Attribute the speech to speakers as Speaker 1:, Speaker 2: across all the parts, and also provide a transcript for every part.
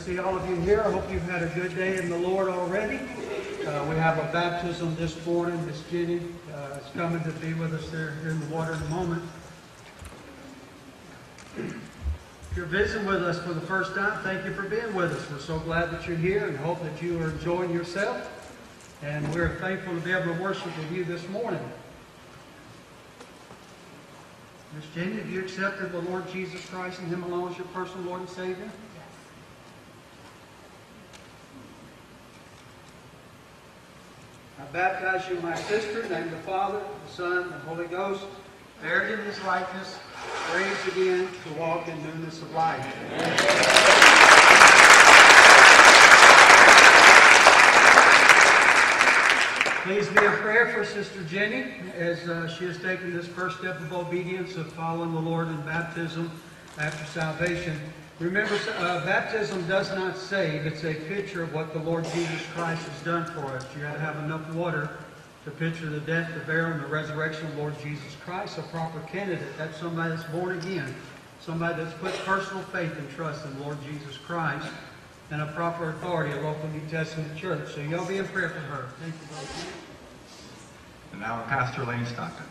Speaker 1: see all of you here. I hope you've had a good day in the Lord already. We have a baptism this morning. Miss Jenny is coming to be with us there in the water in a moment. If you're visiting with us for the first time, thank you for being with us. We're so glad that you're here and hope that you are enjoying yourself. And we're thankful to be able to worship with you this morning. Miss Jenny, have you accepted the Lord Jesus Christ and Him alone as your personal Lord and Savior? Yes. I baptize you, my sister, in the name of the Father, the Son, and the Holy Ghost, buried in His likeness, raised again to walk in newness of life. Please be in prayer for Sister Jenny as she has taken this first step of obedience of following the Lord in baptism after salvation. Remember, baptism does not save. It's a picture of what the Lord Jesus Christ has done for us. You got to have enough water to picture the death, the burial, and the resurrection of the Lord Jesus Christ. A proper candidate, that's somebody that's born again, somebody that's put personal faith and trust in the Lord Jesus Christ, and a proper authority, a local New Testament church. So y'all be in prayer for her. Thank you, brother.
Speaker 2: And now Pastor Lane Stockton.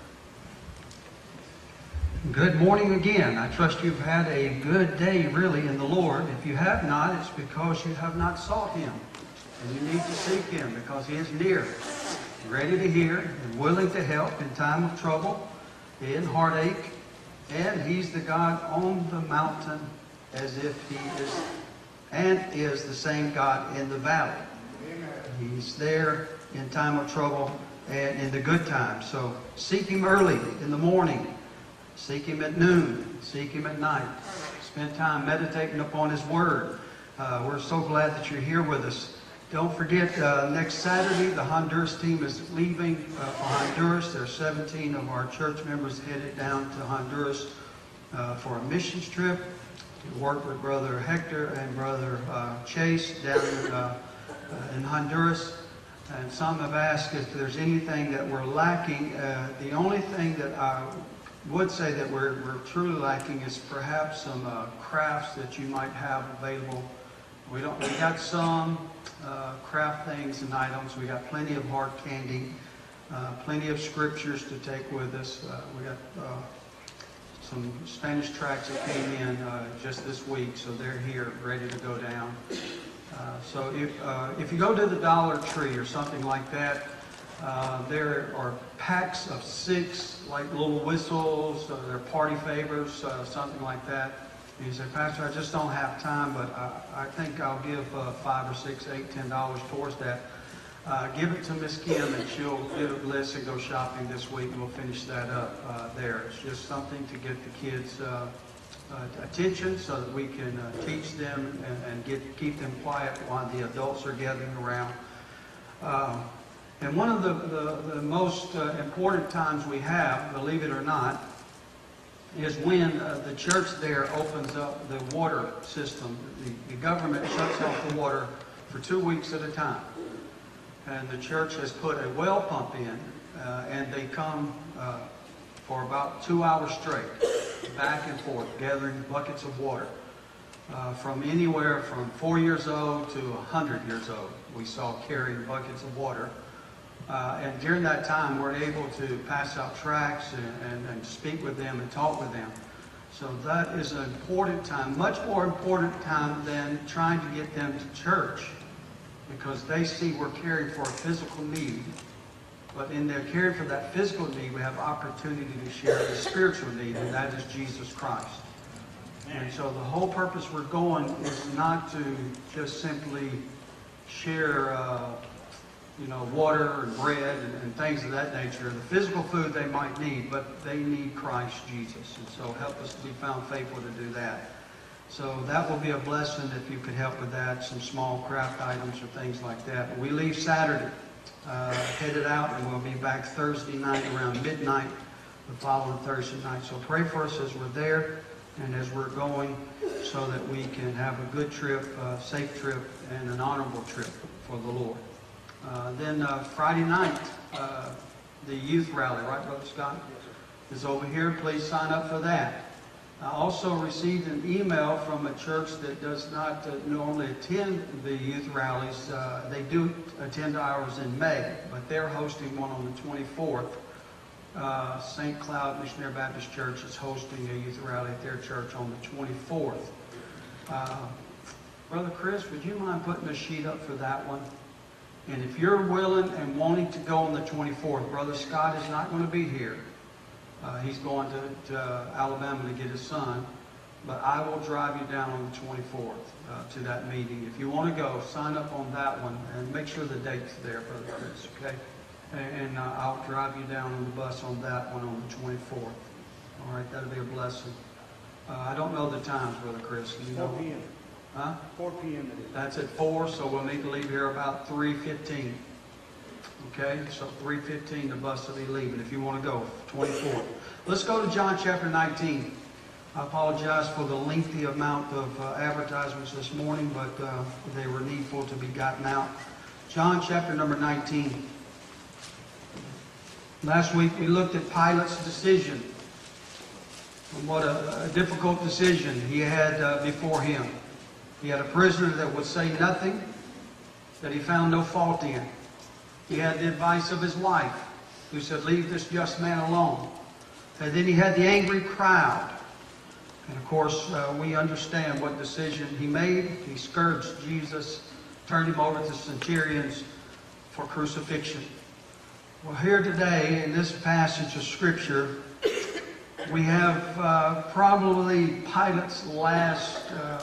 Speaker 1: Good morning again. I trust you've had a good day, really, in the Lord. If you have not, it's because you have not sought Him. And you need to seek Him because He is near, ready to hear, and willing to help in time of trouble, in heartache. And He's the God on the mountain as if He is and is the same God in the valley. He's there in time of trouble and in the good times. So seek Him early in the morning. Seek Him at noon. Seek Him at night. Spend time meditating upon His Word. We're so glad that you're here with us. Don't forget, next Saturday, the Honduras team is leaving for Honduras. There are 17 of our church members headed down to Honduras for a missions trip to work with Brother Hector and Brother Chase down in Honduras. And some have asked if there's anything that we're lacking. The only thing that I would say that we're truly lacking is perhaps some crafts that you might have available. We got some craft things and items. We got plenty of hard candy, plenty of scriptures to take with us. We got some Spanish tracts that came in just this week, so they're here, ready to go down. So if you go to the Dollar Tree or something like that, there are packs of 6, like little whistles. They're party favors, something like that. And you say, Pastor, I just don't have time, but I think I'll give $5 or $6, $8, $10 towards that. Give it to Miss Kim, and she'll get a list and go shopping this week, and we'll finish that up there. It's just something to get the kids' attention so that we can teach them and keep them quiet while the adults are gathering around. And one of the most important times we have, believe it or not, is when the church there opens up the water system. The government shuts off the water for 2 weeks at a time. And the church has put a well pump in, and they come for about 2 hours straight, back and forth, gathering buckets of water. From anywhere from 4 years old to 100 years old, we saw carrying buckets of water. And during that time, we're able to pass out tracts and speak with them and talk with them. So that is an important time, much more important time than trying to get them to church, because they see we're caring for a physical need. But in their caring for that physical need, we have opportunity to share the spiritual need, and that is Jesus Christ. And so the whole purpose we're going is not to just simply share water and bread and things of that nature. The physical food they might need, but they need Christ Jesus. And so help us to be found faithful to do that. So that will be a blessing if you could help with that, some small craft items or things like that. But we leave Saturday, headed out, and we'll be back Thursday night around midnight, the following Thursday night. So pray for us as we're there and as we're going, so that we can have a good trip, a safe trip, and an honorable trip for the Lord. Then Friday night, the youth rally, right, Brother Scott, is over here. Please sign up for that. I also received an email from a church that does not normally attend the youth rallies. They do attend ours in May, but they're hosting one on the 24th. St. Cloud Missionary Baptist Church is hosting a youth rally at their church on the 24th. Brother Chris, would you mind putting a sheet up for that one? And if you're willing and wanting to go on the 24th, Brother Scott is not going to be here. He's going to Alabama to get his son. But I will drive you down on the 24th to that meeting. If you want to go, sign up on that one and make sure the date's there, Brother Chris, okay? And I'll drive you down on the bus on that one on the 24th. All right, that'll be a blessing. I don't know the times, Brother Chris. You know?
Speaker 3: 4 p.m.
Speaker 1: Huh?
Speaker 3: 4 p.m. it is.
Speaker 1: That's at 4, so we'll need to leave here about 3:15. Okay, so 3:15 the bus will be leaving if you want to go, 24th. Let's go to John chapter 19. I apologize for the lengthy amount of advertisements this morning, but they were needful to be gotten out. John chapter number 19. Last week we looked at Pilate's decision. And what a difficult decision he had before him. He had a prisoner that would say nothing, that he found no fault in. He had the advice of his wife, who said, "Leave this just man alone." And then he had the angry crowd. And of course, we understand what decision he made. He scourged Jesus, turned him over to centurions for crucifixion. Well, here today, in this passage of Scripture, we have probably Pilate's last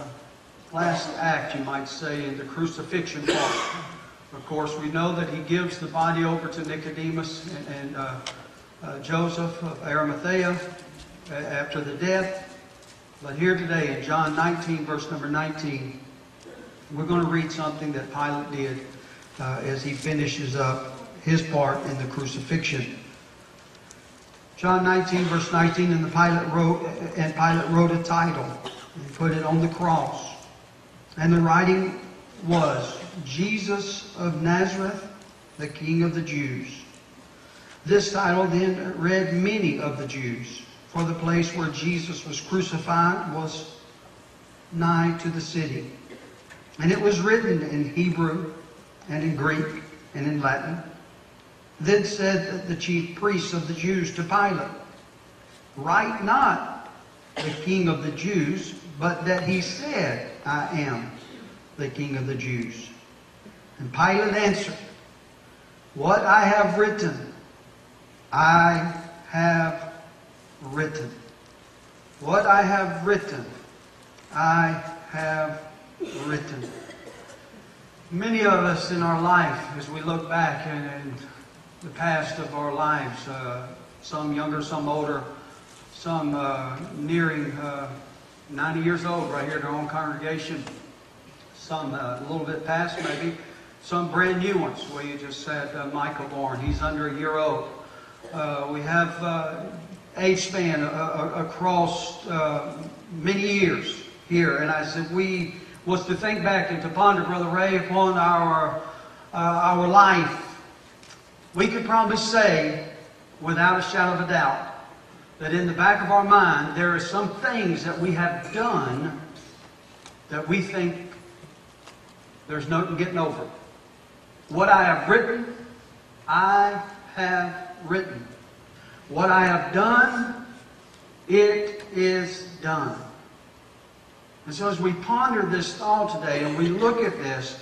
Speaker 1: act, you might say, in the crucifixion part. Of course, we know that he gives the body over to Nicodemus and Joseph of Arimathea after the death. But here today, in John 19, verse number 19, we're going to read something that Pilate did as he finishes up his part in the crucifixion. John 19, verse 19, and Pilate wrote a title and put it on the cross. And the writing was, "Jesus of Nazareth, the King of the Jews." This title then read many of the Jews, for the place where Jesus was crucified was nigh to the city. And it was written in Hebrew and in Greek and in Latin. Then said the chief priests of the Jews to Pilate, "Write not the King of the Jews, but that he said, I am the King of the Jews." And Pilate answered, "What I have written, I have written. What I have written, I have written." Many of us in our life, as we look back in the past of our lives, some younger, some older, some nearing 90 years old right here in our own congregation, some a little bit past maybe, some brand new ones where you just said Michael born, he's under a year old. We have age span across many years here, and as we was to think back and to ponder, Brother Ray, upon our life, we could probably say, without a shadow of a doubt, that in the back of our mind there are some things that we have done that we think there's no getting over. What I have written, I have written. What I have done, it is done. And so as we ponder this thought today and we look at this,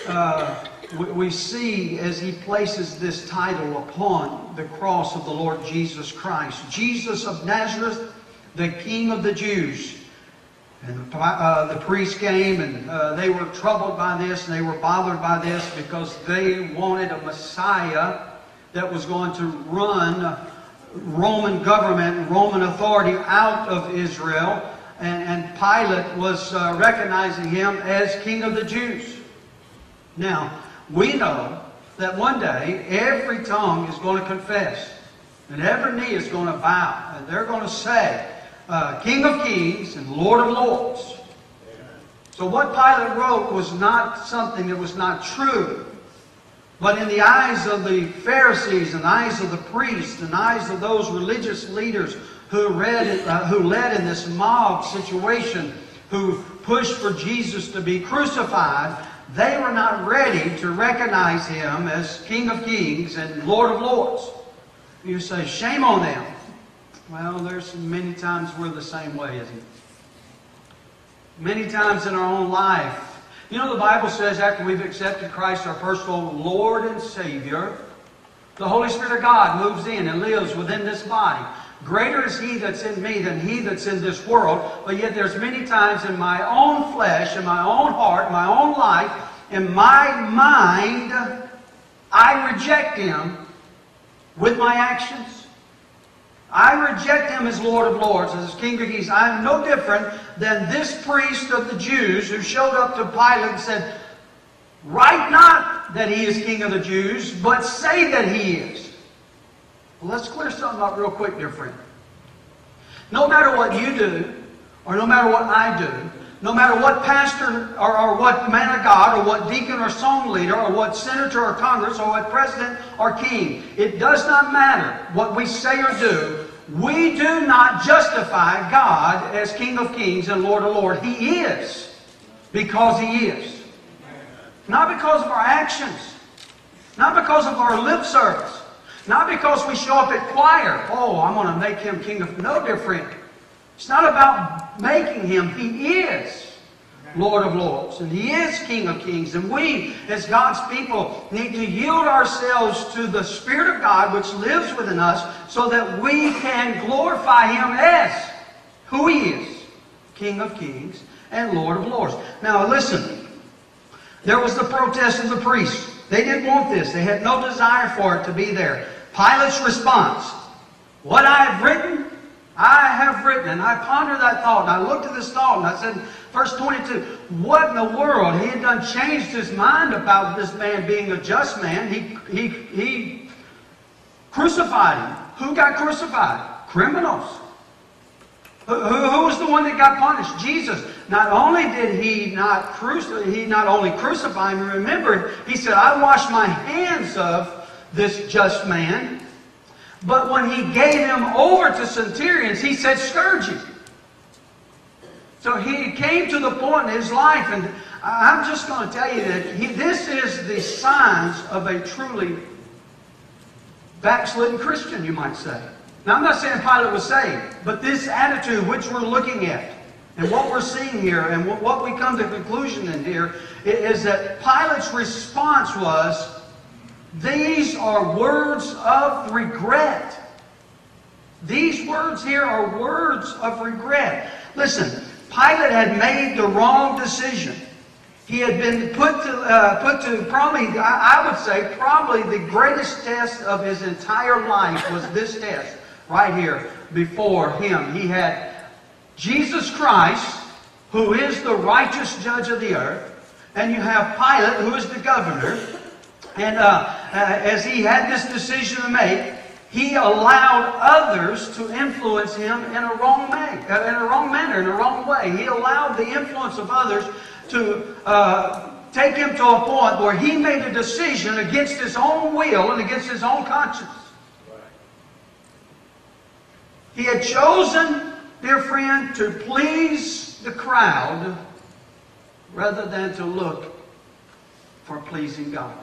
Speaker 1: we see as he places this title upon the cross of the Lord Jesus Christ, "Jesus of Nazareth, the King of the Jews." And the priests came and they were troubled by this and they were bothered by this because they wanted a Messiah that was going to run Roman government and Roman authority out of Israel. And Pilate was recognizing him as King of the Jews. Now, we know that one day every tongue is going to confess and every knee is going to bow. And they're going to say, King of Kings and Lord of Lords. So what Pilate wrote was not something that was not true. But in the eyes of the Pharisees and the eyes of the priests and the eyes of those religious leaders who led in this mob situation, who pushed for Jesus to be crucified, they were not ready to recognize Him as King of Kings and Lord of Lords. You say, shame on them. Well, there's many times we're the same way, isn't it? Many times in our own life. You know, the Bible says after we've accepted Christ, our personal Lord and Savior, the Holy Spirit of God moves in and lives within this body. Greater is He that's in me than he that's in this world. But yet there's many times in my own flesh, in my own heart, my own life, in my mind, I reject Him with my actions. I reject Him as Lord of Lords, as King of Kings. I am no different than this priest of the Jews who showed up to Pilate and said, write not that He is King of the Jews, but say that He is. Well, let's clear something up real quick, dear friend. No matter what you do, or no matter what I do, no matter what pastor or what man of God or what deacon or song leader or what senator or Congress or what president or king, it does not matter what we say or do. We do not justify God as King of Kings and Lord of Lords. He is because He is. Not because of our actions. Not because of our lip service. Not because we show up at choir. Oh, I'm going to make Him King of... No, dear friend. It's not about making Him. He is Lord of Lords. And He is King of Kings. And we, as God's people, need to yield ourselves to the Spirit of God which lives within us so that we can glorify Him as who He is. King of Kings and Lord of Lords. Now listen. There was the protest of the priests. They didn't want this. They had no desire for it to be there. Pilate's response. What I have written, I have written. And I pondered that thought. And I looked at this thought and I said, verse 22, what in the world? He had done changed his mind about this man being a just man. He crucified Him. Who got crucified? Criminals. Who was the one that got punished? Jesus. Not only did He not only crucify Him, remember, He said, I wash my hands of this just man. But when He gave Him over to centurions, He said, scourge him. So He came to the point in His life, and I'm just going to tell you that this is the signs of a truly backslidden Christian, you might say. Now, I'm not saying Pilate was saved, but this attitude which we're looking at, and what we're seeing here, and what we come to conclusion in here, is that Pilate's response was, these are words of regret. These words here are words of regret. Listen, Pilate had made the wrong decision. He had been put to probably, I would say, probably the greatest test of his entire life was this test right here before him. He had Jesus Christ, who is the righteous judge of the earth, and you have Pilate, who is the governor. And as he had this decision to make, he allowed others to influence him in a wrong manner, in a wrong way. He allowed the influence of others to take him to a point where he made a decision against his own will and against his own conscience. He had chosen, dear friend, to please the crowd rather than to look for pleasing God.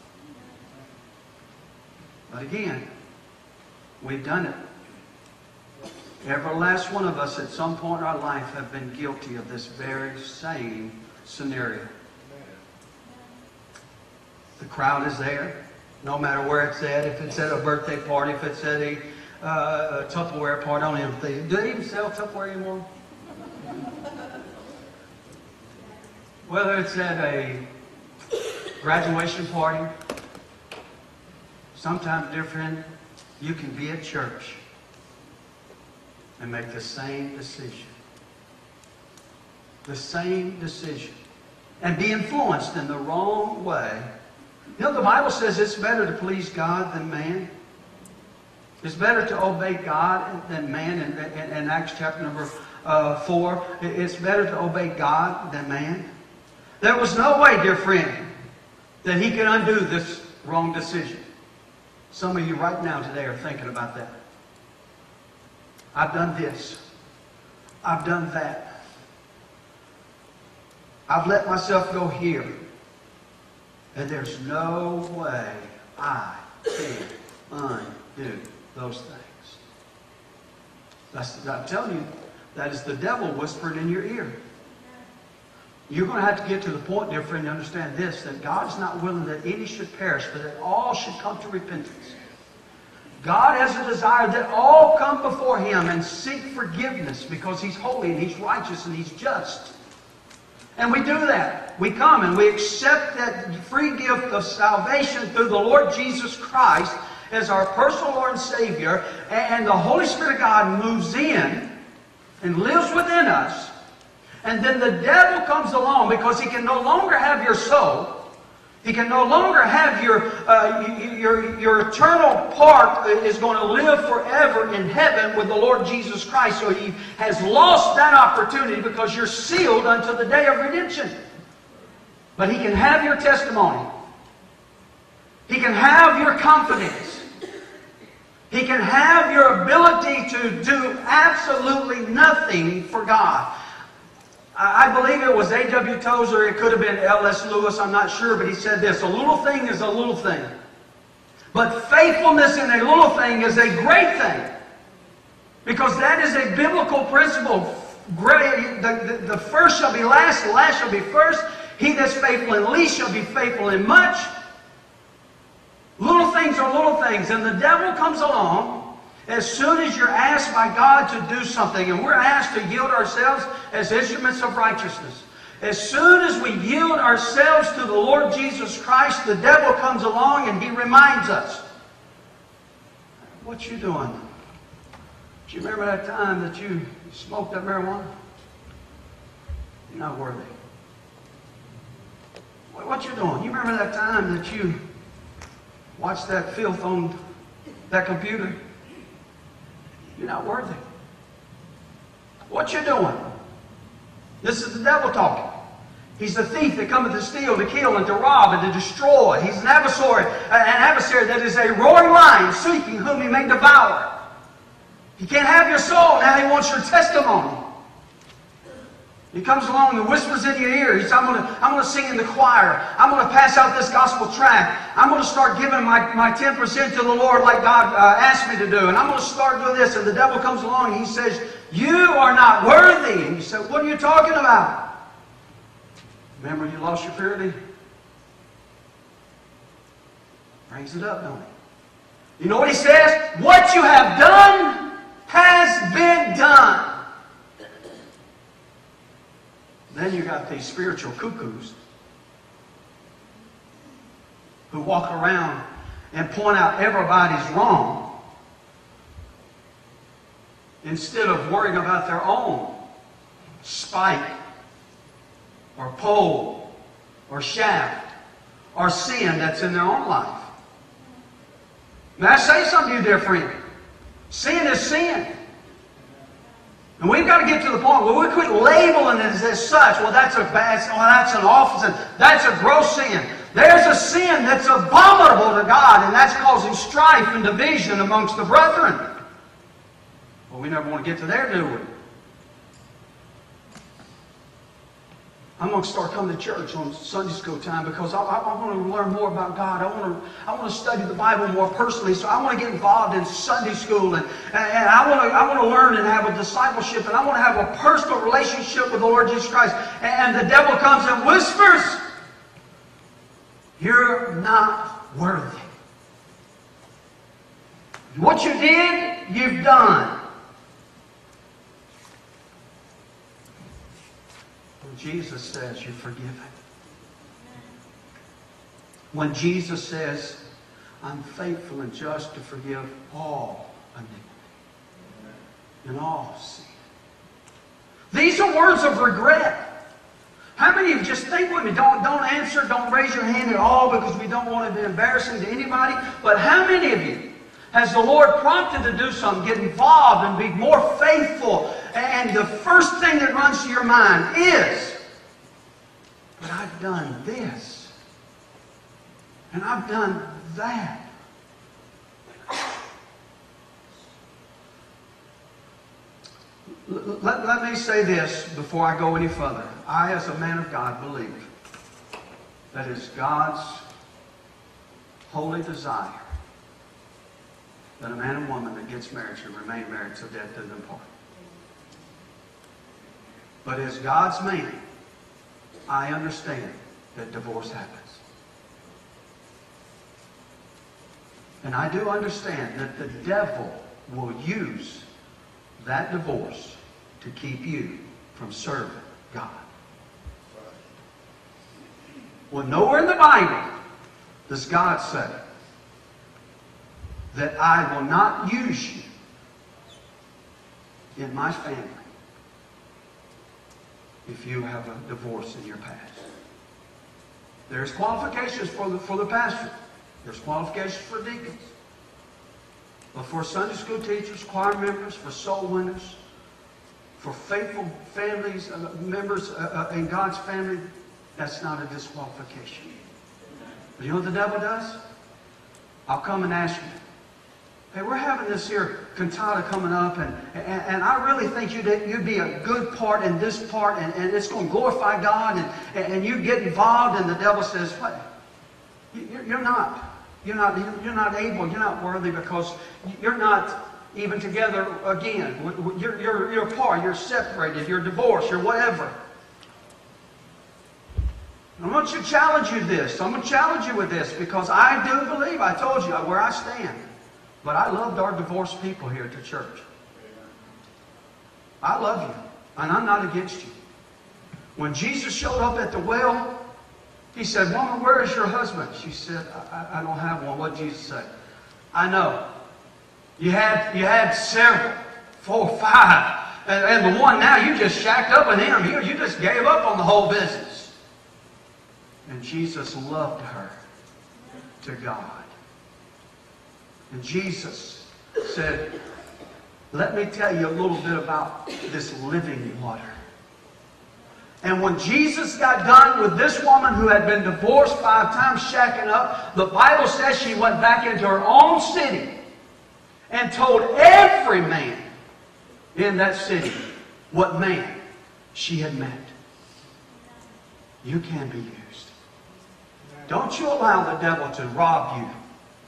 Speaker 1: But again, we've done it. Every last one of us at some point in our life have been guilty of this very same scenario. The crowd is there, no matter where it's at. If it's at a birthday party, if it's at a Tupperware party, I don't even think. Do they even sell Tupperware anymore? Whether it's at a graduation party, sometimes, dear friend, you can be at church and make the same decision. The same decision. And be influenced in the wrong way. You know, the Bible says it's better to please God than man. It's better to obey God than man. In Acts chapter number 4, it's better to obey God than man. There was no way, dear friend, that he could undo this wrong decision. Some of you right now today are thinking about that. I've done this. I've done that. I've let myself go here. And there's no way I can undo those things. I'm telling you, that is the devil whispering in your ear. You're going to have to get to the point, dear friend, to understand this, that God is not willing that any should perish, but that all should come to repentance. God has a desire that all come before Him and seek forgiveness because He's holy and He's righteous and He's just. And we do that. We come and we accept that free gift of salvation through the Lord Jesus Christ as our personal Lord and Savior. And the Holy Spirit of God moves in and lives within us. And then the devil comes along because he can no longer have your soul. He can no longer have your eternal part is going to live forever in heaven with the Lord Jesus Christ. So he has lost that opportunity because you're sealed unto the day of redemption. But he can have your testimony. He can have your confidence. He can have your ability to do absolutely nothing for God. I believe it was A.W. Tozer, it could have been L.S. Lewis, I'm not sure, but he said this: a little thing is a little thing. But faithfulness in a little thing is a great thing. Because that is a biblical principle. The first shall be last, the last shall be first. He that's faithful in least shall be faithful in much. Little things are little things. And the devil comes along as soon as you're asked by God to do something, and we're asked to yield ourselves as instruments of righteousness. As soon as we yield ourselves to the Lord Jesus Christ, the devil comes along and he reminds us, what you doing? Do you remember that time that you smoked that marijuana? You're not worthy. What you doing? You remember that time that you watched that filth on that computer? You're not worthy. What you doing? This is the devil talking. He's the thief that cometh to steal, to kill, and to rob, and to destroy. He's an adversary that is a roaring lion, seeking whom he may devour. He can't have your soul. Now he wants your testimony. He comes along and whispers in your ear. He says, I'm going to sing in the choir. I'm going to pass out this gospel tract. I'm going to start giving my 10% to the Lord like God asked me to do. And I'm going to start doing this. And the devil comes along and he says, you are not worthy. And you say, what are you talking about? Remember you lost your purity? Brings it up, don't he? You know what he says? What you have done has been done. Then you got these spiritual cuckoos who walk around and point out everybody's wrong instead of worrying about their own spike or pole or shaft or sin that's in their own life. May I say something to you, dear friend? Sin is sin. And we've got to get to the point where we quit labeling it as such. Well, that's a bad sin. Well, that's an awful sin. That's a gross sin. There's a sin that's abominable to God, and that's causing strife and division amongst the brethren. Well, we never want to get to there, do we? I'm going to start coming to church on Sunday school time because I want to learn more about God. I want to study the Bible more personally. So I want to get involved in Sunday school and I want to learn and have a discipleship, and I want to have a personal relationship with the Lord Jesus Christ. And the devil comes and whispers, you're not worthy. What you did, you've done. Jesus says you're forgiven. When Jesus says, I'm faithful and just to forgive all iniquity and all sin. These are words of regret. How many of you, just think with me, don't answer, don't raise your hand at all because we don't want to be embarrassing to anybody, but how many of you has the Lord prompted to do something, get involved and be more faithful, and the first thing that runs to your mind is, but I've done this, and I've done that. Let me say this before I go any further. I, as a man of God, believe that it's God's holy desire that a man and woman that gets married should remain married till death do them part. But as God's man, I understand that divorce happens. And I do understand that the devil will use that divorce to keep you from serving God. Well, nowhere in the Bible does God say that I will not use you in my family if you have a divorce in your past. There's qualifications for the pastor. There's qualifications for deacons. But for Sunday school teachers, choir members, for soul winners, for faithful families, members in God's family, that's not a disqualification. But you know what the devil does? I'll come and ask you, hey, we're having this here cantata coming up, and I really think you'd be a good part in this part, and it's going to glorify God, and you get involved, and the devil says, what? You're not able, you're not worthy, because you're not even together again. You're apart, you're separated, you're divorced, you're whatever. I want to challenge you this. I'm going to challenge you with this, because I do believe, I told you where I stand. But I loved our divorced people here at the church. I love you, and I'm not against you. When Jesus showed up at the well, He said, woman, where is your husband? She said, I don't have one. What did Jesus say? I know. You had several, 4 or 5. And the one now, you just shacked up with him. You just gave up on the whole business. And Jesus loved her to God. And Jesus said, let me tell you a little bit about this living water. And when Jesus got done with this woman who had been divorced 5 times, shacking up, the Bible says she went back into her own city and told every man in that city what man she had met. You can be used. Don't you allow the devil to rob you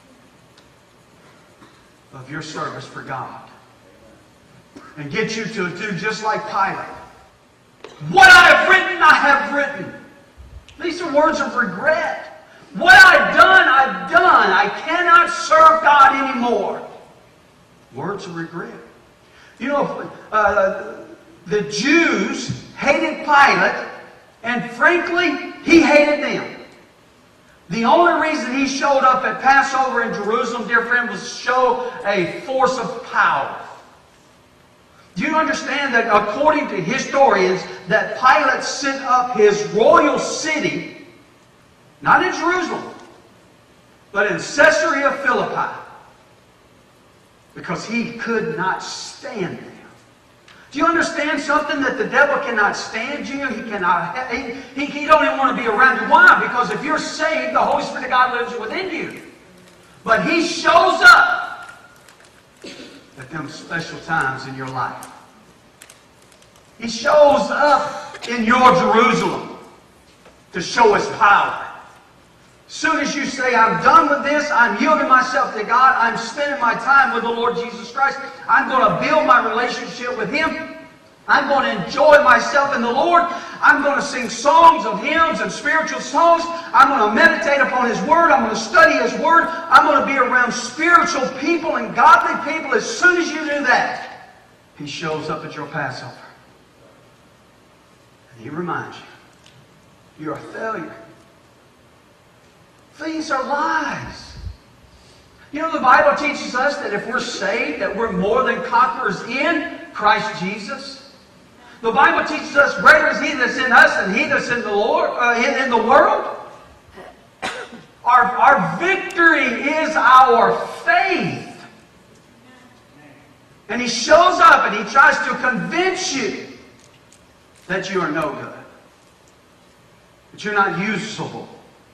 Speaker 1: of your service for God and get you to do just like Pilate. What I have written. These are words of regret. What I've done, I've done. I cannot serve God anymore. Words of regret. You know, the Jews hated Pilate, and frankly, he hated them. The only reason he showed up at Passover in Jerusalem, dear friend, was to show a force of power. Do you understand that according to historians, that Pilate sent up his royal city, not in Jerusalem, but in Caesarea Philippi, because he could not stand them. Do you understand something? That the devil cannot stand you. He cannot. He don't even want to be around you. Why? Because if you're saved, the Holy Spirit of God lives within you. But He shows up at them special times in your life. He shows up in your Jerusalem to show His power. As soon as you say, I'm done with this, I'm yielding myself to God, I'm spending my time with the Lord Jesus Christ, I'm going to build my relationship with Him, I'm going to enjoy myself in the Lord, I'm going to sing songs of hymns and spiritual songs, I'm going to meditate upon His Word, I'm going to study His Word, I'm going to be around spiritual people and godly people. As soon as you do that, He shows up at your Passover. And He reminds you, you're a failure. These are lies. You know, the Bible teaches us that if we're saved, that we're more than conquerors in Christ Jesus. The Bible teaches us, greater is He that's in us than he that's in the Lord, in the world. Our victory is our faith. And He shows up and He tries to convince you that you are no good, that you're not usable,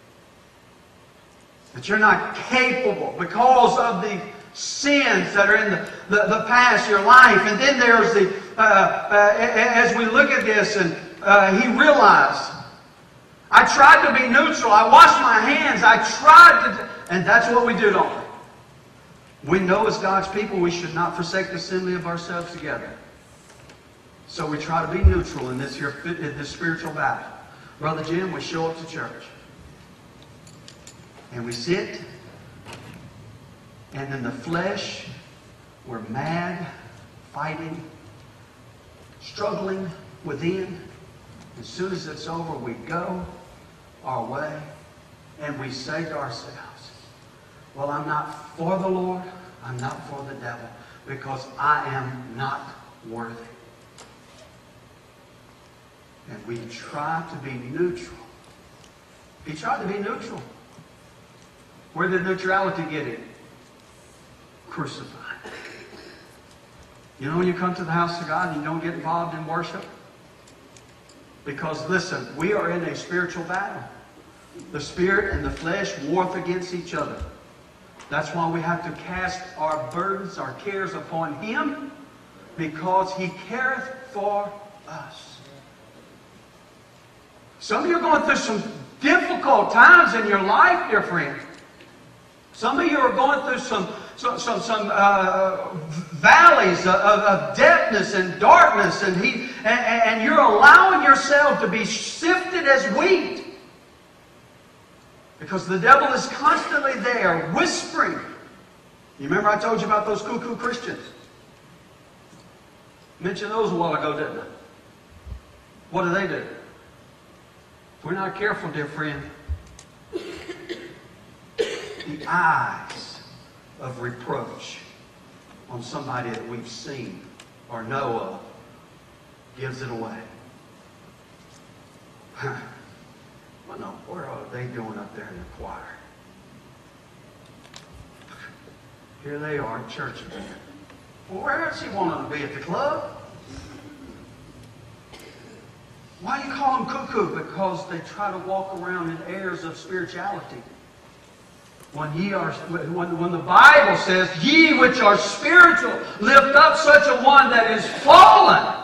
Speaker 1: that you're not capable because of the sins that are in the past, your life. And then there's as we look at this, and he realized, I tried to be neutral. I washed my hands. I tried to... And that's what we do, don't we? We know as God's people we should not forsake the assembly of ourselves together. So we try to be neutral in this spiritual battle. Brother Jim, we show up to church. And we sit. And in the flesh, we're mad, fighting, struggling within. As soon as it's over, we go our way. And we say to ourselves, well, I'm not for the Lord. I'm not for the devil. Because I am not worthy. And we try to be neutral. He tried to be neutral. Where did neutrality get it? Crucified. You know when you come to the house of God and you don't get involved in worship? Because listen, we are in a spiritual battle. The spirit and the flesh warth against each other. That's why we have to cast our burdens, our cares upon Him, because He careth for us. Some of you are going through some difficult times in your life, dear friend. Some of you are going through some valleys of depthness and darkness, and you're allowing yourself to be sifted as wheat. Because the devil is constantly there, whispering. You remember I told you about those cuckoo Christians? Mentioned those a while ago, didn't I? What do? If we're not careful, dear friend, the eyes of reproach on somebody that we've seen or know of gives it away. Well, no, what are they doing up there in the choir? Here they are in church again. Well, where does he want them to be? At the club? Why do you call them cuckoo? Because they try to walk around in airs of spirituality. When the Bible says, ye which are spiritual, lift up such a one that is fallen.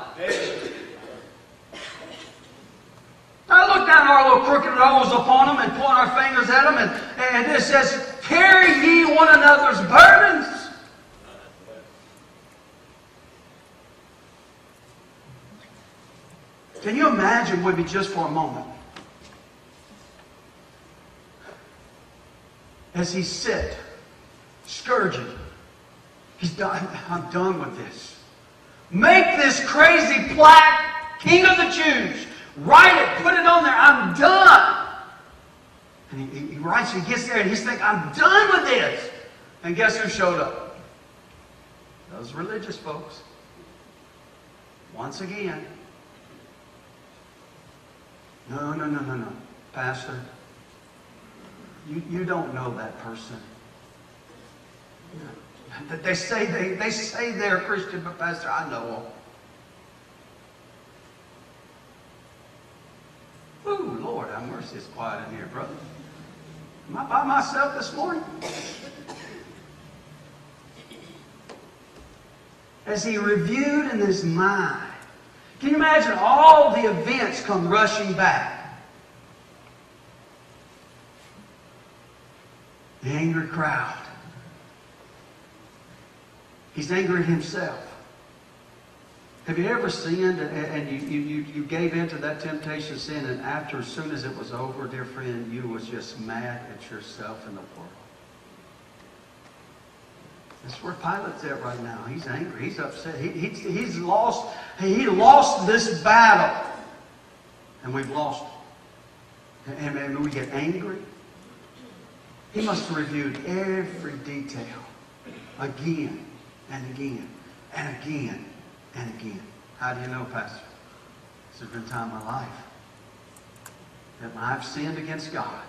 Speaker 1: I look down our little crooked nose upon them and point our fingers at them, and it says, carry ye one another's burdens. Can you imagine with me just for a moment? As he sit, scourging, he's done. I'm done with this. Make this crazy plaque, King of the Jews. Write it, put it on there. I'm done. And he writes, he gets there, and he's thinking, I'm done with this. And guess who showed up? Those religious folks. Once again. No. Pastor, you don't know that person. They say they're a Christian, but Pastor, I know them. Ooh, Lord, have mercy. It's quiet in here, brother. Am I by myself this morning? As he reviewed in his mind, can you imagine all the events come rushing back? The angry crowd. He's angry himself. Have you ever sinned and you gave in to that temptation of sin, and after, as soon as it was over, dear friend, you was just mad at yourself and the world? That's where Pilate's at right now. He's angry. He's upset. He lost this battle. And we've lost it. And we get angry. He must have reviewed every detail again and again and again and again. How do you know, Pastor? This has been a time in my life that I've sinned against God.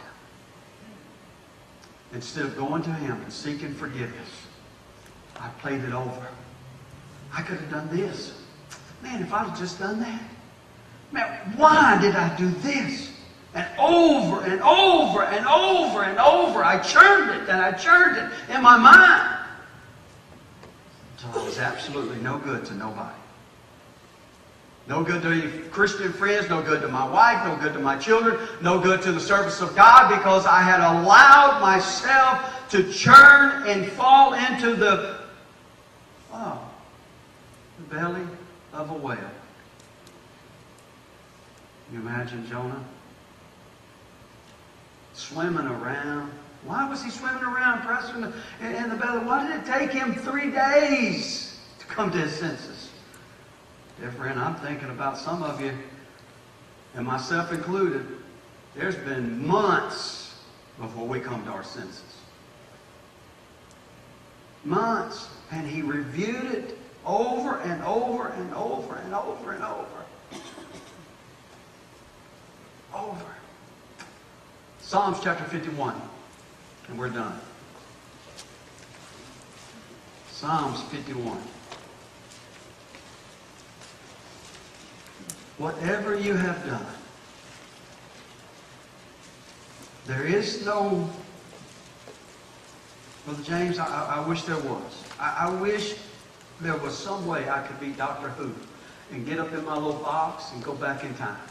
Speaker 1: Instead of going to Him and seeking forgiveness, I played it over. I could have done this. Man, if I'd have just done that. Man, why did I do this? And over and over and over and over, I churned it and I churned it in my mind. Until I was absolutely no good to nobody. No good to any Christian friends, no good to my wife, no good to my children, no good to the service of God, because I had allowed myself to churn and fall into the belly of a whale. Can you imagine Jonah? Swimming around. Why was he swimming around, pressing in the belly? Why did it take him 3 days to come to his senses? Dear friend, I'm thinking about some of you, and myself included. There's been months before we come to our senses. Months. And he reviewed it over and over and over and over and over. Over. Psalms chapter 51. And we're done. Psalms 51. Whatever you have done, there is no... Brother James, I wish there was. I wish there was some way I could be Doctor Who and get up in my little box and go back in time.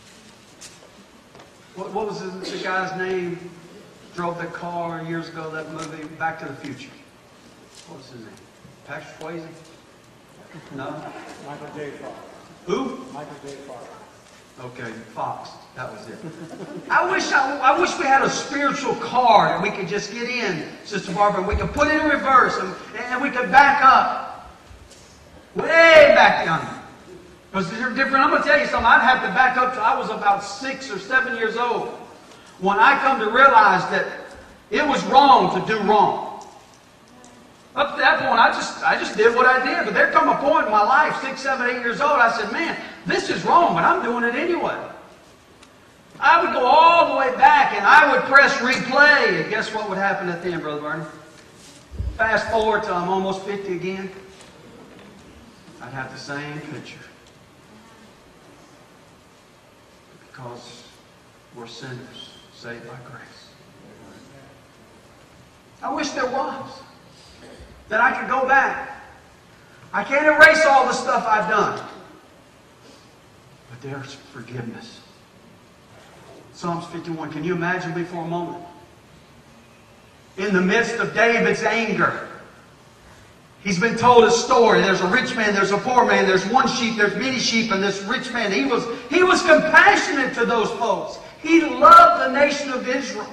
Speaker 1: What was the guy's name? Drove the car years ago, that movie, Back to the Future. What was his name? Patrick Swayze? No?
Speaker 3: Michael J. Fox.
Speaker 1: Who?
Speaker 3: Michael J. Fox.
Speaker 1: Okay, Fox. That was it. I wish we had a spiritual car that we could just get in, Sister Barbara, and we could put it in reverse and we could back up. Way back down. Because they're different. I'm going to tell you something. I'd have to back up till I was about 6 or 7 years old when I come to realize that it was wrong to do wrong. Up to that point, I just did what I did. But there come a point in my life, 6, 7, 8 years old, I said, man, this is wrong, but I'm doing it anyway. I would go all the way back and I would press replay. And guess what would happen at the end, Brother Vernon? Fast forward till I'm almost 50 again. I'd have the same picture. Because we're sinners saved by grace. I wish there was. That I could go back. I can't erase all the stuff I've done. But there's forgiveness. Psalms 51. Can you imagine me for a moment? In the midst of David's anger, he's been told a story. There's a rich man, there's a poor man, there's one sheep, there's many sheep, and this rich man, he was compassionate to those folks. He loved the nation of Israel.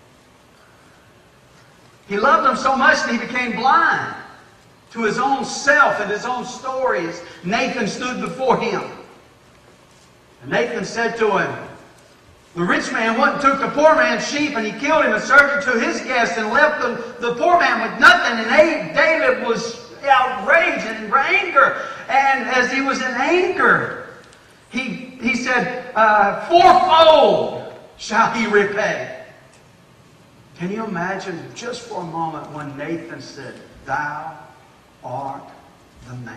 Speaker 1: He loved them so much that he became blind to his own self and his own stories. Nathan stood before him. And Nathan said to him, the rich man went and took the poor man's sheep and he killed him and served it to his guests and left the poor man with nothing. And David was outraged and in anger. And as he was in anger, he said, fourfold shall he repay. Can you imagine just for a moment when Nathan said, thou art the man?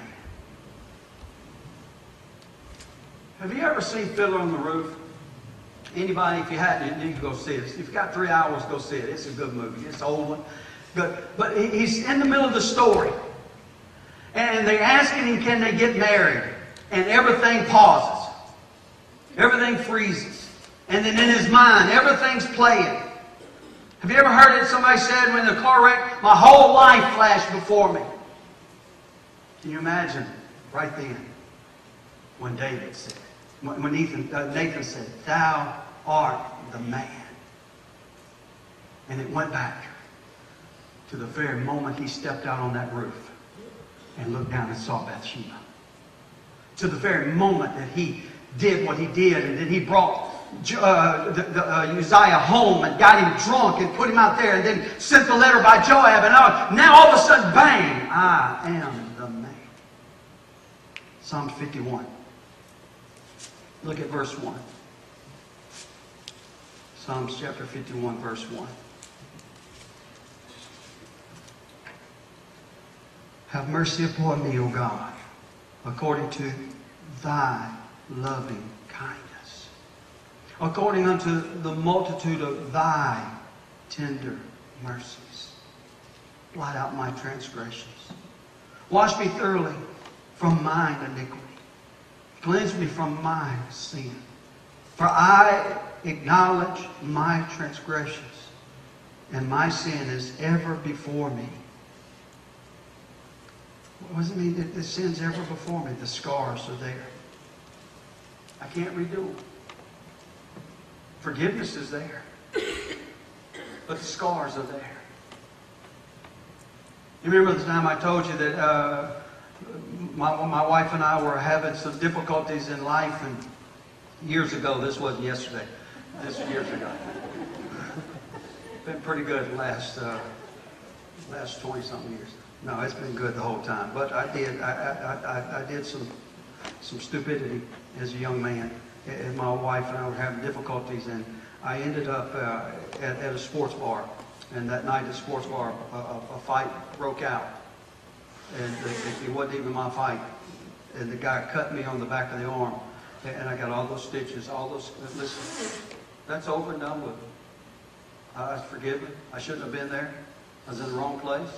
Speaker 1: Have you ever seen Fiddler on the Roof? Anybody, if you hadn't, you need to go see it. If you've got 3 hours, go see it. It's a good movie. It's an old one. Good. But he's in the middle of the story. And they're asking him, can they get married? And everything pauses. Everything freezes. And then in his mind, everything's playing. Have you ever heard it? Somebody said, when the car wreck, my whole life flashed before me. Can you imagine right then when David said, when Nathan said, thou art the man. And it went back to the very moment he stepped out on that roof and looked down and saw Bathsheba. To the very moment that he did what he did, and then he brought Uzziah home and got him drunk and put him out there and then sent the letter by Joab, and now all of a sudden, bang, I am the man. Psalm 51. Look at verse 1. Psalms chapter 51, verse 1. Have mercy upon me, O God, according to thy loving kindness, according unto the multitude of thy tender mercies. Blot out my transgressions. Wash me thoroughly from mine iniquity. Cleanse me from my sin. For I acknowledge my transgressions, and my sin is ever before me. What does it mean that the sin's ever before me? The scars are there. I can't redo them. Forgiveness is there. But the scars are there. You remember the time I told you that my wife and I were having some difficulties in life, and years ago, this wasn't yesterday, this was years ago. Been pretty good the last 20-something years. No, it's been good the whole time. But I did some stupidity as a young man, and my wife and I were having difficulties, and I ended up at a sports bar. And that night at the sports bar, a fight broke out. And it wasn't even my fight. And the guy cut me on the back of the arm. And I got all those stitches, all those... Listen, that's over and done with. I was forgiven. I shouldn't have been there. I was in the wrong place.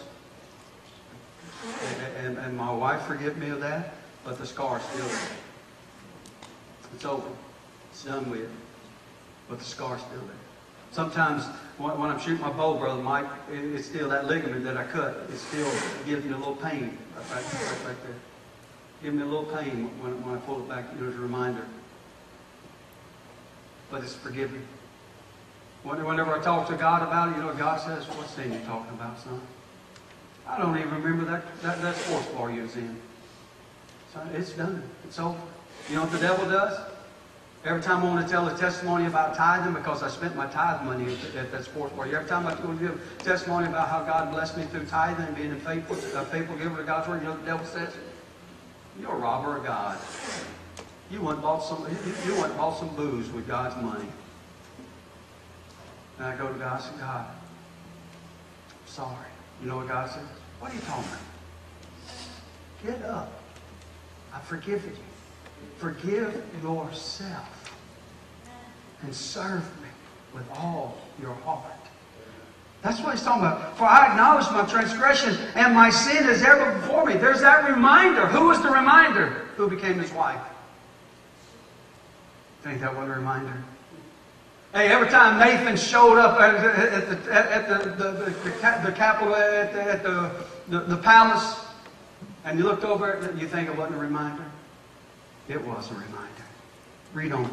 Speaker 1: And my wife forgave me of that. But the scar's still there. It's over. It's done with. But the scar's still there. Sometimes when I'm shooting my bow, Brother Mike, it's still that ligament that I cut. It still gives me a little pain right there. Give me a little pain when I pull it back, as a reminder. But it's forgiven. Whenever I talk to God about it, God says, "What sin you talking about, son?" I don't even remember that sports bar you was in. So it's done. It's over. You know what the devil does? Every time I want to tell a testimony about tithing, because I spent my tithe money at that sports bar. Every time I want to give a testimony about how God blessed me through tithing and being a faithful giver to God's word, you know what the devil says? You're a robber of God. You went and bought some booze with God's money. And I go to God and say, "God, I'm sorry." You know what God says? "What are you talking about? Get up. I've forgiven you. Forgive yourself and serve me with all your heart." That's what he's talking about. For I acknowledge my transgression, and my sin is ever before me. There's that reminder. Who was the reminder? Who became his wife? Think that wasn't a reminder? Hey, every time Nathan showed up at the capital, at the palace, and you looked over it, you think it wasn't a reminder? It was a reminder. Read on.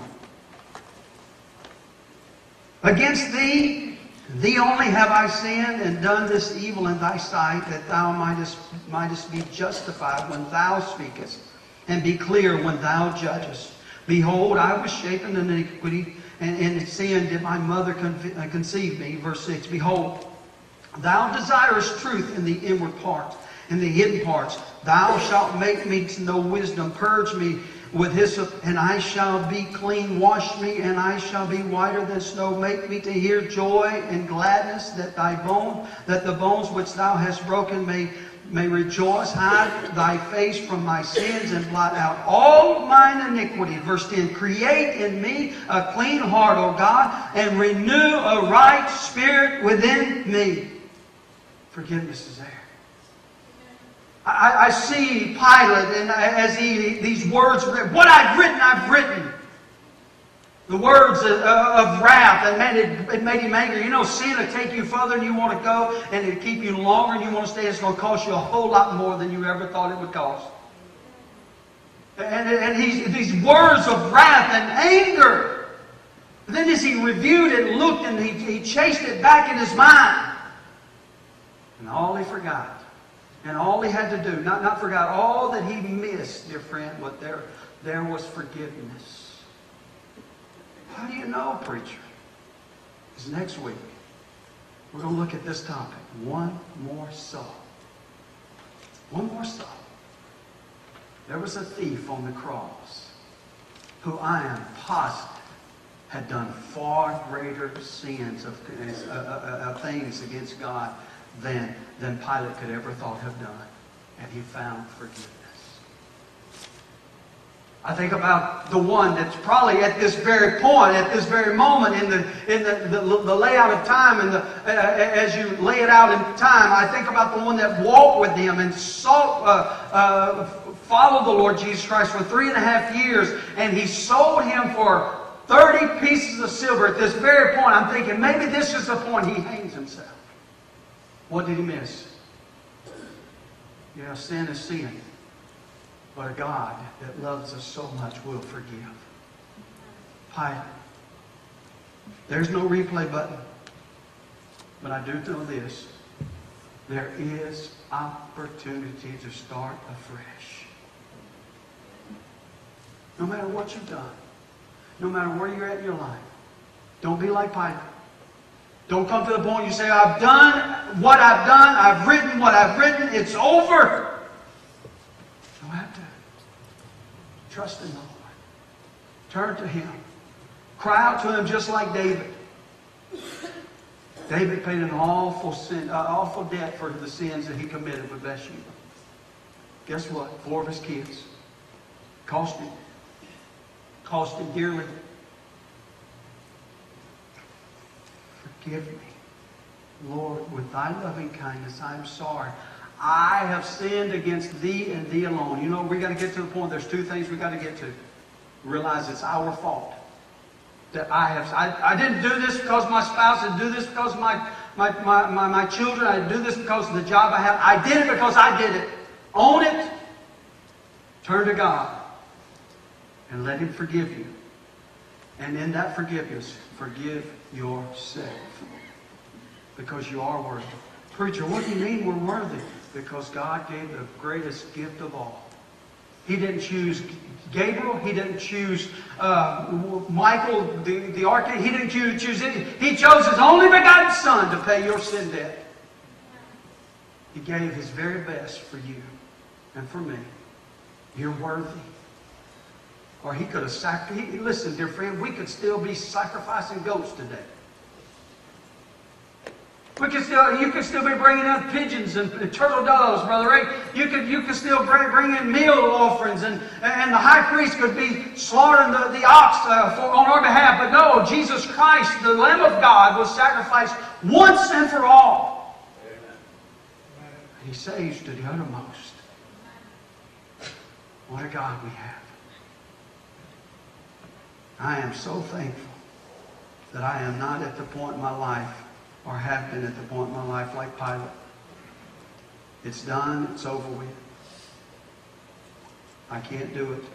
Speaker 1: "Against thee only have I sinned and done this evil in thy sight, that thou mightest be justified when thou speakest, and be clear when thou judgest. Behold, I was shapen in iniquity, and in sin did my mother conceive me." Verse 6, "Behold, thou desirest truth in the inward parts, in the hidden parts. Thou shalt make me to know wisdom. Purge me with hyssop, and I shall be clean. Wash me, and I shall be whiter than snow. Make me to hear joy and gladness, that the bones which thou hast broken may rejoice. Hide thy face from my sins, and blot out all mine iniquity." Verse 10, "Create in me a clean heart, O God, and renew a right spirit within me." Forgiveness is there. I see Pilate, and as these words, "What I've written." The words of wrath, and it made him angry. You know, sin will take you further than you want to go, and it'll keep you longer than you want to stay. It's going to cost you a whole lot more than you ever thought it would cost. And these words of wrath and anger. Then as he reviewed it and looked, and he chased it back in his mind. And all he forgot, and all he had to do, not forgot, all that he missed, dear friend, but there was forgiveness. How do you know, preacher? Because next week, we're going to look at this topic. One more soul. One more soul. There was a thief on the cross who I am positive had done far greater sins of things against God than Pilate could ever thought have done. And he found forgiveness. I think about the one that's probably at this very point, at this very moment in the layout of time, and as you lay it out in time, I think about the one that walked with him and sought followed the Lord Jesus Christ for 3.5 years, and he sold him for 30 pieces of silver. At this very point, I'm thinking, maybe this is the point he hangs himself. What did he miss? Yeah, sin is sin. But a God that loves us so much will forgive. Pilate. There's no replay button. But I do know this. There is opportunity to start afresh. No matter what you've done. No matter where you're at in your life. Don't be like Pilate. Don't come to the point you say, I've done what I've done. I've written what I've written. It's over. You don't have to. Trust in the Lord. Turn to Him. Cry out to Him just like David. David paid an awful debt for the sins that he committed with Bathsheba. Guess what? 4 of his kids. Cost him. Cost him dearly. Forgive me. Lord, with thy loving kindness, I am sorry. I have sinned against thee and thee alone. You know, we got to get to the point. There's 2 things we got to get to. Realize it's our fault. That I didn't do this because my spouse. I didn't do this because of my children. I didn't do this because of the job I have. I did it because I did it. Own it. Turn to God. And let Him forgive you. And in that forgiveness, forgive yourself. Because you are worthy. Preacher, what do you mean we're worthy? Because God gave the greatest gift of all. He didn't choose Gabriel. He didn't choose Michael, the archangel. He didn't choose any. He chose His only begotten Son to pay your sin debt. He gave His very best for you and for me. You're worthy. Or He could have sacrificed. Listen, dear friend, we could still be sacrificing goats today. You could still be bringing in pigeons and turtle doves, Brother Ray. You could still bring in meal offerings, and the high priest could be slaughtering the ox on our behalf. But no, Jesus Christ, the Lamb of God, was sacrificed once and for all. Amen. He saves to the uttermost. What a God we have. I am so thankful that I am not at the point in my life, or have been at the point in my life like Pilate. It's done. It's over with. I can't do it.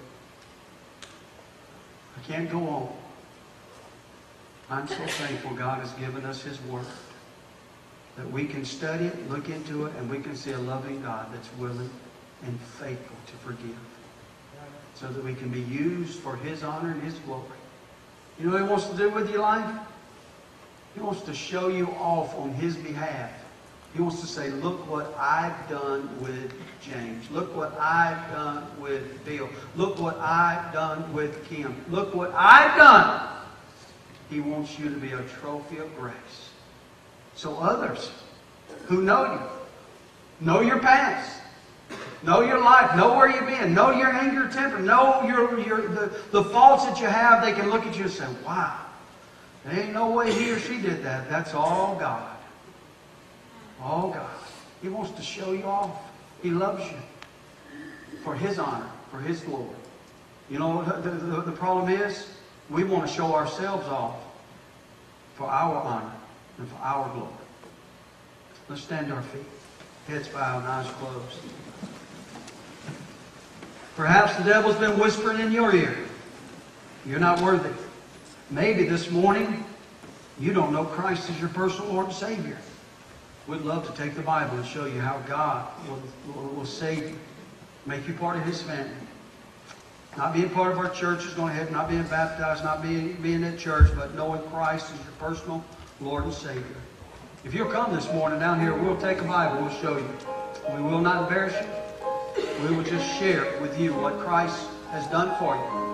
Speaker 1: I can't go on. I'm so thankful God has given us His Word. That we can study it, look into it, and we can see a loving God that's willing and faithful to forgive. So that we can be used for His honor and His glory. You know what He wants to do with your life? He wants to show you off on His behalf. He wants to say, look what I've done with James. Look what I've done with Bill. Look what I've done with Kim. Look what I've done. He wants you to be a trophy of grace. So others who know you, know your past, know your life, know where you've been, know your anger, temper, know the faults that you have, they can look at you and say, wow. There ain't no way he or she did that. That's all God. All God. He wants to show you off. He loves you. For His honor. For His glory. You know, the problem is, we want to show ourselves off for our honor and for our glory. Let's stand to our feet. Heads bowed and eyes closed. Perhaps the devil's been whispering in your ear. You're not worthy. Maybe this morning you don't know Christ as your personal Lord and Savior. We'd love to take the Bible and show you how God will save you, make you part of His family. Not being part of our church is going to heaven, not being baptized, not being at church, but knowing Christ as your personal Lord and Savior. If you'll come this morning down here, we'll take a Bible, we'll show you. We will not embarrass you. We will just share with you what Christ has done for you.